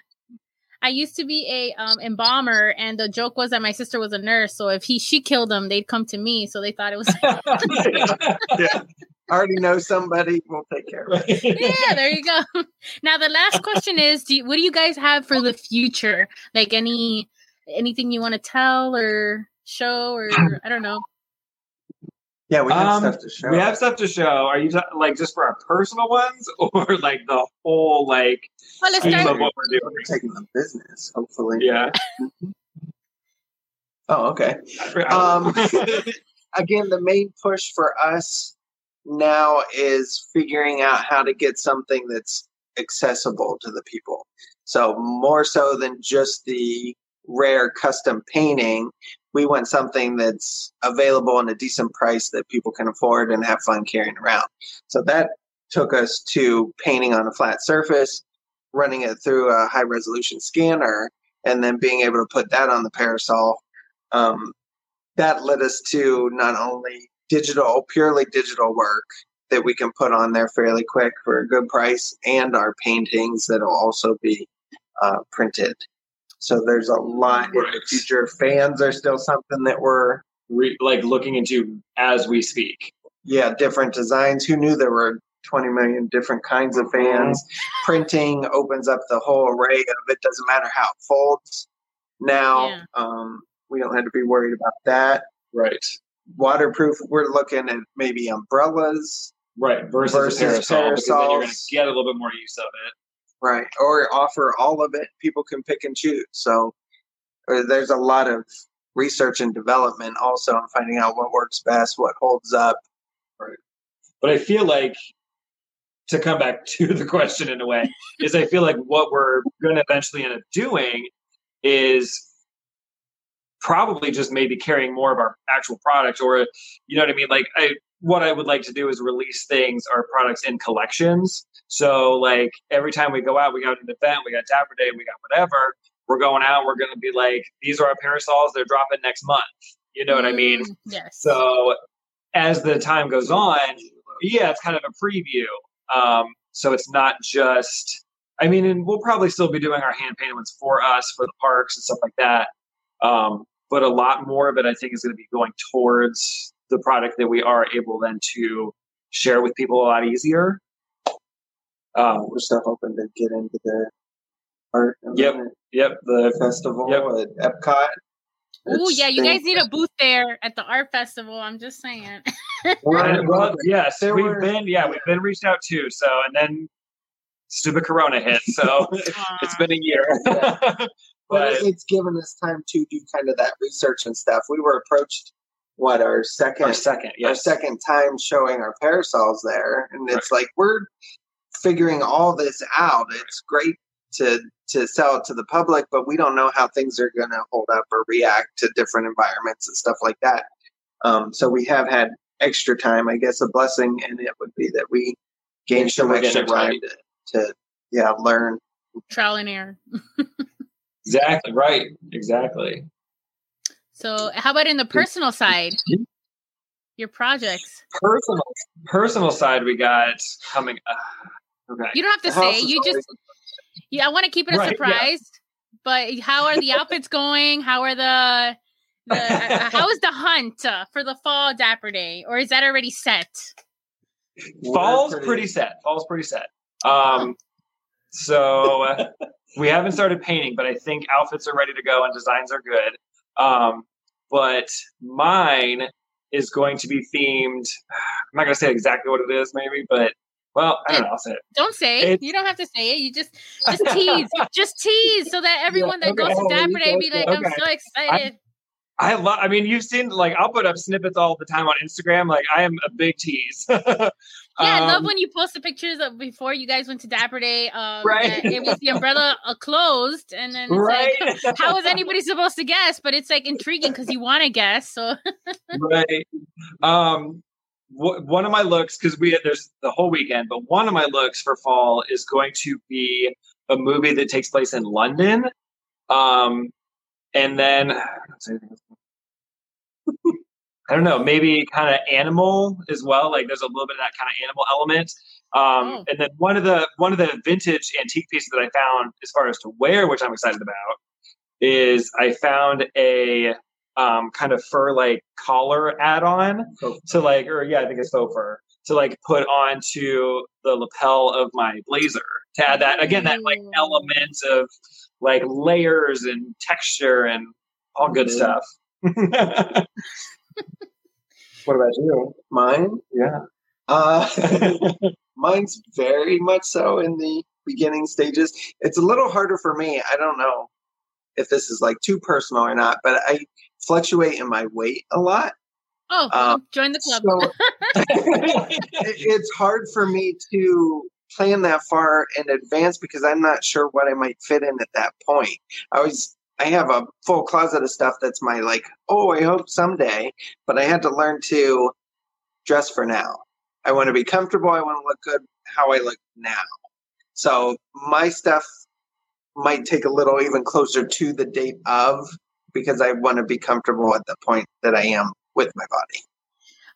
embalmer, and the joke was that my sister was a nurse, so if she killed them, they'd come to me, so they thought it was yeah. I already know somebody, we'll take care of it. Yeah, there you go. Now the last question is, what do you guys have for the future? Like anything you want to tell or show, or I don't know. Yeah, we have stuff to show. We have stuff to show. Are you like just for our personal ones, or like the whole like scheme of what we're doing? We're taking the business, hopefully. Yeah. Oh, okay. Again, the main push for us now is figuring out how to get something that's accessible to the people. So more so than just the rare custom painting, we want something that's available in a decent price that people can afford and have fun carrying around. So that took us to painting on a flat surface, running it through a high resolution scanner, and then being able to put that on the parasol. That led us to not only purely digital work that we can put on there fairly quick for a good price, and our paintings that'll also be printed. So there's a lot in the future. Fans are still something that we're looking into as we speak. Yeah, different designs. Who knew there were 20 million different kinds of fans. Printing opens up the whole array of it. Doesn't matter how it folds. Now, we don't have to be worried about that. Right. Waterproof, we're looking at maybe umbrellas. Right. Versus a parasol, because then you're going to get a little bit more use of it. Right. Or offer all of it. People can pick and choose. So there's a lot of research and development also on finding out what works best, what holds up. Right. But I feel like, to come back to the question in a way, is I feel like what we're going to eventually end up doing is probably just maybe carrying more of our actual product, or, you know what I mean? Like, what I would like to do is release things, our products, in collections. So like every time we go out, we got an event, we got Dapper Day, we got whatever, we're going out, we're going to be like, these are our parasols, they're dropping next month. You know what I mean? Yes. So as the time goes on, it's kind of a preview. So it's not just, I mean, and we'll probably still be doing our hand painted ones for us, for the parks and stuff like that. But a lot more of it, I think, is going to be going towards the product that we are able then to share with people a lot easier. We're still hoping to get into the art the festival at Epcot. Oh yeah, you guys need a booth there at the art festival. I'm just saying. Well, yes, we've been reached out to. So, and then stupid Corona hit. So it's been a year. But it's given us time to do kind of that research and stuff. We were approached, our second time showing our parasols there, and it's like we're figuring all this out. It's great to sell it to the public, but we don't know how things are going to hold up or react to different environments and stuff like that. So we have had extra time. I guess a blessing in it would be that we gained some extra time to learn. Trial and error. Exactly. Right. Exactly. So how about in the personal side? Your projects. Personal side we got coming up. Okay. You don't have to say. You just. I want to keep it a surprise. Yeah. But how are the outfits going? How are how is the hunt for the fall Dapper Day, or is that already set? Fall's pretty set. So we haven't started painting, but I think outfits are ready to go and designs are good. But mine is going to be themed. I'm not going to say exactly what it is, maybe, but I don't know. I'll say it. Don't say it. You don't have to say it. You just tease. Just tease so that everyone that goes to Dapper Day be like, I'm so excited. I mean, you've seen, like, I'll put up snippets all the time on Instagram. Like, I am a big tease. I love when you post the pictures of before you guys went to Dapper Day. Right. It was the umbrella closed, and then it's like, how is anybody supposed to guess? But it's like intriguing because you want to guess. So right. One of my looks, because there's the whole weekend, but one of my looks for fall is going to be a movie that takes place in London. And then I don't know, maybe kind of animal as well. Like there's a little bit of that kind of animal element. And then one of the vintage antique pieces that I found as far as to wear, which I'm excited about, is I found a kind of fur like collar add-on. So I think it's faux fur. To like put onto the lapel of my blazer to add that like element of like layers and texture and all good stuff. What about you? Mine? Yeah. Mine's very much so in the beginning stages. It's a little harder for me. I don't know if this is like too personal or not, but I fluctuate in my weight a lot. Oh, join the club. So it's hard for me to plan that far in advance because I'm not sure what I might fit in at that point. I have a full closet of stuff that's my like, I hope someday, but I had to learn to dress for now. I want to be comfortable. I want to look good how I look now. So my stuff might take a little even closer to the date of, because I want to be comfortable at the point that I am with my body.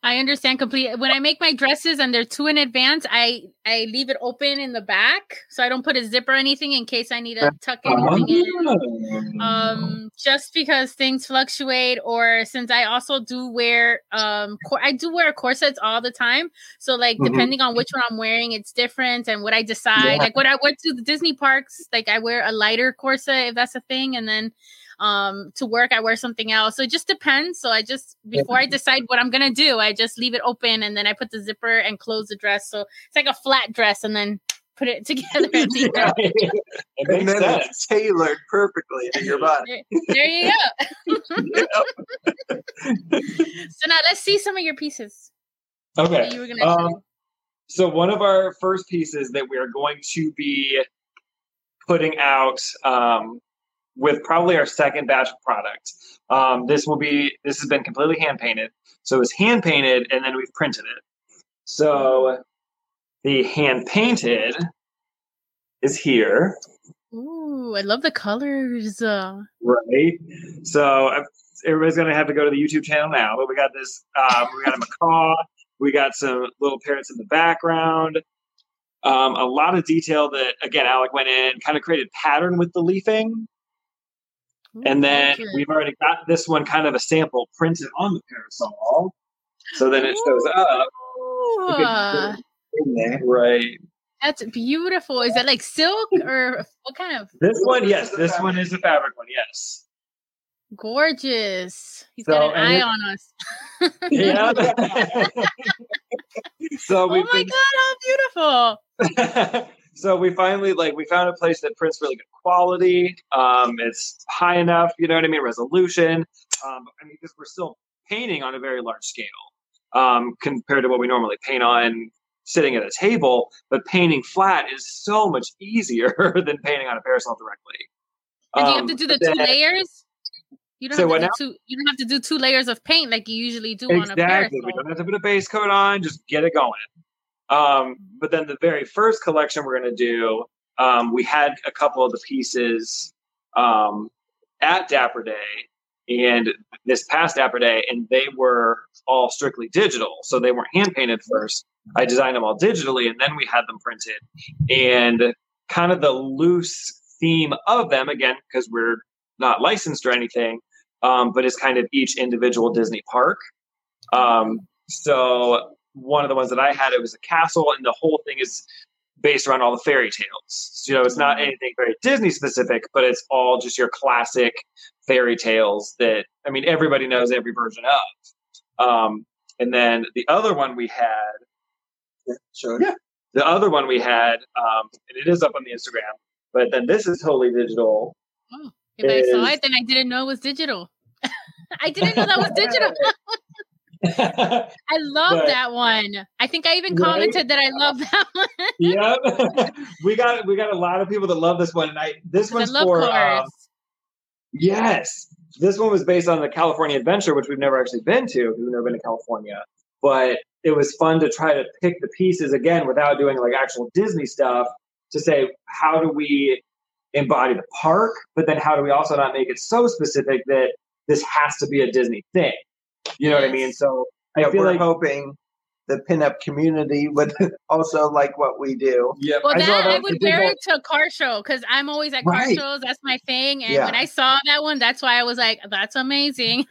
I understand completely. When I make my dresses and they're too in advance, I leave it open in the back so I don't put a zip or anything in case I need to tuck anything in. Just because things fluctuate, or since I also do wear I do wear corsets all the time. So like depending on which one I'm wearing, it's different, and what I decide. Like when I went to the Disney parks, like I wear a lighter corset if that's a thing, and then to work I wear something else. So it just depends. So I just before I decide what I'm gonna do, I just leave it open and then I put the zipper and close the dress. So it's like a flat dress, and then put it together. And then it's tailored perfectly to your body. There you go. So now let's see some of your pieces. Okay. You were gonna so one of our first pieces that we are going to be putting out with probably our second batch of product. This has been completely hand painted. So it's hand painted and then we've printed it. So the hand painted is here. Ooh, I love the colors. Right. So everybody's going to have to go to the YouTube channel now, but we got this, we got a macaw. We got some little parrots in the background. A lot of detail that, again, Alec went in, kind of created pattern with the leafing. Ooh, and then we've already got this one kind of a sample printed on the parasol. So then it shows up. Right. That's beautiful. Is that like silk or what kind of? This one, yes. This one is a fabric one, yes. Gorgeous. He's got an eye on us. Yeah. So oh my God, how beautiful. So we finally we found a place that prints really good quality. It's high enough, you know what I mean, resolution. Because we're still painting on a very large scale compared to what we normally paint on sitting at a table. But painting flat is so much easier than painting on a parasol directly. And do you have to do the 2 layers? You don't have to do 2 layers of paint like you usually do on a parasol. Exactly. We don't have to put a base coat on. Just get it going. But then the very first collection we're going to do, we had a couple of the pieces at Dapper Day and this past Dapper Day, and they were all strictly digital. So they weren't hand painted first. I designed them all digitally, and then we had them printed. And kind of the loose theme of them, again, because we're not licensed or anything, but it's kind of each individual Disney park. So one of the ones that I had, it was a castle, and the whole thing is based around all the fairy tales. So, it's not anything very Disney specific, but it's all just your classic fairy tales that, everybody knows every version of. And then the other one we had, the other one we had, and it is up on the Instagram, but then this is totally digital. Oh, if I saw it, then I didn't know it was digital. I didn't know that was digital. I love that one. I think I even commented that I love that one. Yep. we got a lot of people that love this one, and this one's for yes. This one was based on the California Adventure, which we've never actually been to because we've never been to California. But it was fun to try to pick the pieces again without doing actual Disney stuff to say, how do we embody the park, but then how do we also not make it so specific that this has to be a Disney thing? You know what I mean? So I feel like hoping the pinup community would also like what we do. Yeah, well, I would wear it to a car show because I'm always at car shows. That's my thing. And when I saw that one, that's why I was like, "That's amazing."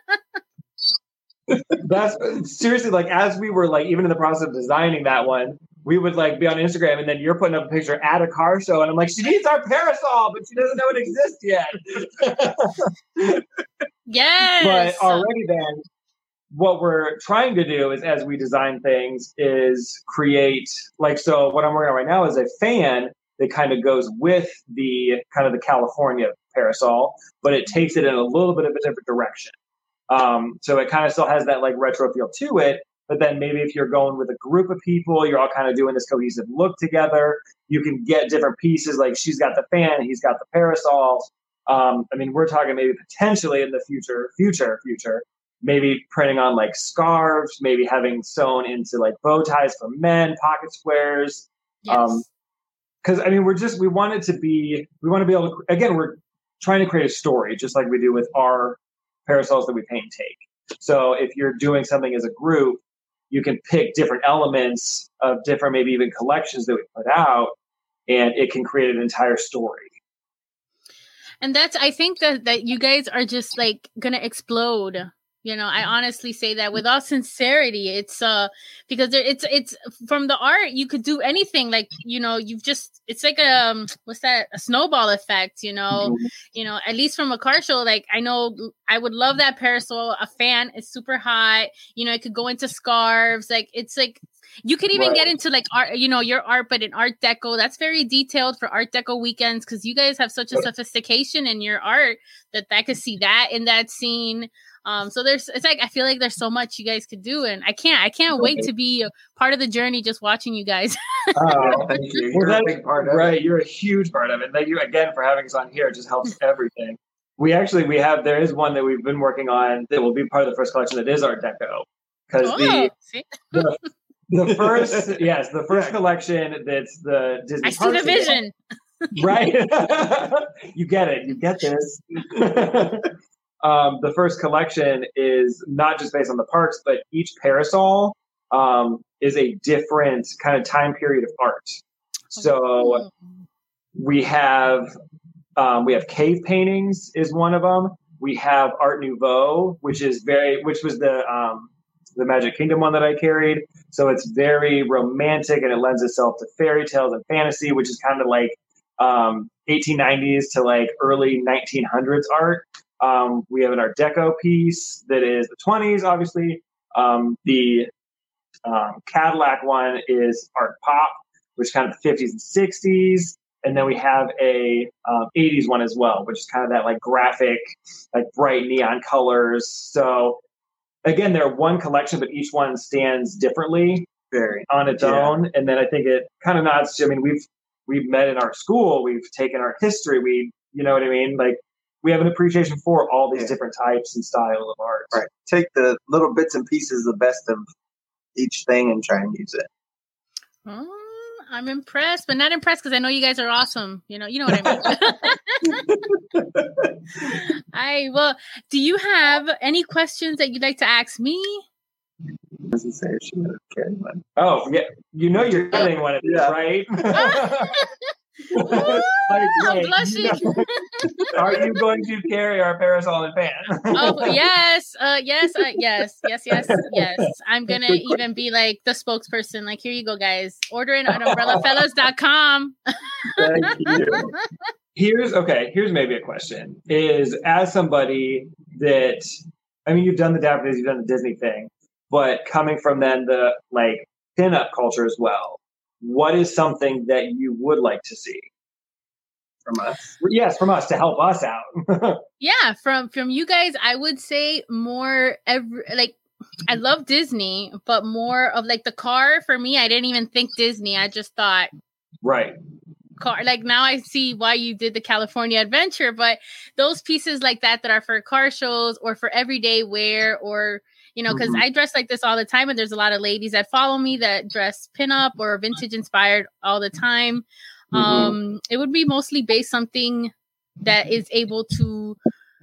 That's seriously as we were even in the process of designing that one, we would be on Instagram, and then you're putting up a picture at a car show, and I'm like, she needs our parasol, but she doesn't know it exists yet. Yes. But already then, what we're trying to do is, as we design things, is create so what I'm working on right now is a fan that kind of goes with the kind of the California parasol, but it takes it in a little bit of a different direction. So it kind of still has that retro feel to it, but then maybe if you're going with a group of people, you're all kind of doing this cohesive look together. You can get different pieces. She's got the fan, he's got the parasol. We're talking maybe potentially in the future, maybe printing on scarves, maybe having sewn into bow ties for men, pocket squares. Yes. Because we want to be able to, again, we're trying to create a story just like we do with our parasols that we paint and take. So if you're doing something as a group, you can pick different elements of different, maybe even collections that we put out, and it can create an entire story. And I think that you guys are just like gonna explode. I honestly say that with all sincerity. It's because it's from the art, you could do anything. Like, it's like what's that? A snowball effect, at least from a car show. Like, I know I would love that parasol. A fan is super hot. It could go into scarves. Like, it's like, you could even get into like art, your art, but in Art Deco, that's very detailed for Art Deco weekends. Cause you guys have such a sophistication in your art that I could see that in that scene. So it's like, I feel like there's so much you guys could do, and I can't wait to be a part of the journey, just watching you guys. Oh, thank you. You're a big part of it. You're a huge part of it. Thank you again for having us on here. It just helps everything. There is one that we've been working on that will be part of the first collection that is Art Deco. Because the first collection that's the Disney. I see the vision. Right. You get it. You get this. The first collection is not just based on the parks, but each parasol is a different kind of time period of art. So we have cave paintings is one of them. We have Art Nouveau, which was the Magic Kingdom one that I carried. So it's very romantic, and it lends itself to fairy tales and fantasy, which is kind of like 1890s to like early 1900s art. We have an Art Deco piece that is the 20s, obviously. The Cadillac one is Art Pop, which is kind of the 50s and 60s. And then we have a 80s one as well, which is kind of that like graphic, like bright neon colors. So again, they're one collection, but each one stands differently on its own. And then I think it kind of nods to, I mean, we've met in our school, we've taken our history, you know what I mean? Like, we have an appreciation for all these different types and style of art. Right. Take the little bits and pieces, the best of each thing, and try and use it. I'm impressed, but not impressed because I know you guys are awesome. You know what I mean? Well, do you have any questions that you'd like to ask me? Doesn't say if she would carry one. Oh, yeah. You're getting one of these, right? I'm blushing. Are you going to carry our parasol and fan? Oh, yes. Yes. I'm going to even be like the spokesperson. Like, here you go, guys. Order it at umbrellafellas.com. Thank you. Here's maybe a question. Is, as somebody that, I mean, you've done the Dapper Days, you've done the Disney thing, but coming from then the like pinup culture as well, what is something that you would like to see from us? Yes, from us to help us out. Yeah, from you guys, I would say more I love Disney, but more of like the car for me. I didn't even think Disney. I just thought car. Like, now I see why you did the California Adventure, but those pieces like that are for car shows or for everyday wear, or because I dress like this all the time, and there's a lot of ladies that follow me that dress pinup or vintage inspired all the time. It would be mostly based something that is able to,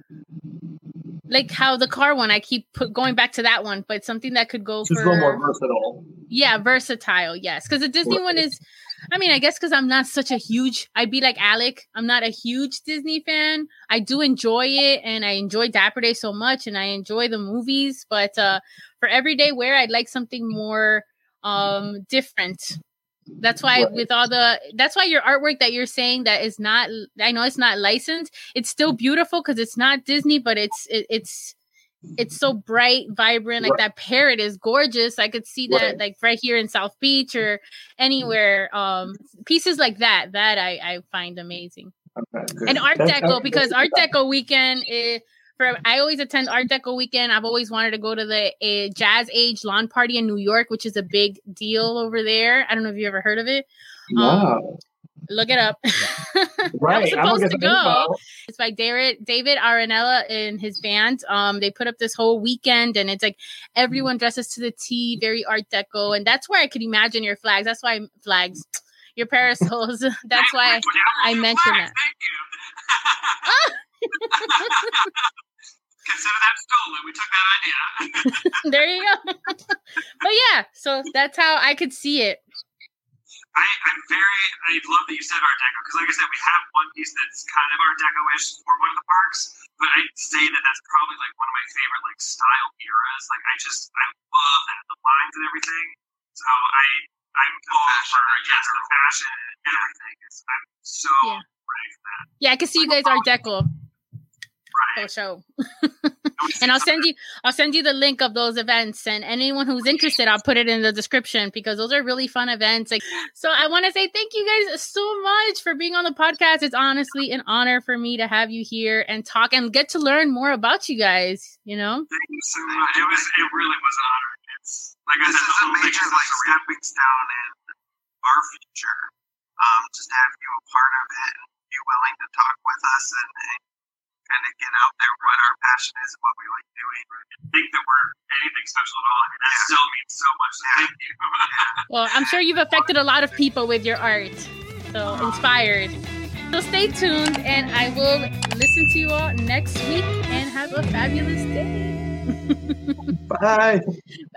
like how the car one, I keep going back to that one, but something that could go for a little more versatile. Yeah, versatile. Yes, because the Disney one is, I mean, I guess because I'm not such a huge, I'd be like Alec, I'm not a huge Disney fan. I do enjoy it, and I enjoy Dapper Day so much, and I enjoy the movies. But for everyday wear, I'd like something more different. That's why that's why your artwork that you're saying that is not, I know it's not licensed, it's still beautiful because it's not Disney, but it's so bright, vibrant. Like that parrot is gorgeous. I could see that like right here in South Beach or anywhere. Pieces like that I find amazing. Okay, and Art Deco, because Art Deco weekend I always attend Art Deco weekend. I've always wanted to go to the Jazz Age lawn party in New York, which is a big deal over there. I don't know if you ever heard of it. Wow. Look it up. Right. I'm supposed to go. It's by David Aranella and his band. They put up this whole weekend, and it's like everyone dresses to the T, very Art Deco. And that's where I could imagine your flags. That's why your parasols. That's why I mentioned that. Thank you. consider that stolen. We took that idea. There you go. But yeah, so that's how I could see it. I love that you said Art Deco, because like I said, we have one piece that's kind of Art Deco-ish for one of the parks, but I'd say that that's probably like one of my favorite like style eras. Like I love that, the lines and everything. So I'm all for the fashion and everything. I'm so ready for that. Yeah, I can see you guys Art Deco. Right. For sure. And I'll send you the link of those events, and anyone who's interested, I'll put it in the description, because those are really fun events. Like, so I want to say thank you guys so much for being on the podcast. It's honestly an honor for me to have you here and talk and get to learn more about you guys, you know? Thank you so much. It really was an honor. It's like I said, this is a major like stepping stone in our future. Just to have you a part of it and be willing to talk with us and kind of get out there what our passion is and what we like doing. I think that we're anything special at all. I mean, that still means so much. Thank you. Well, I'm sure you've affected a lot of people with your art. So inspired. So stay tuned, and I will listen to you all next week, and have a fabulous day. Bye.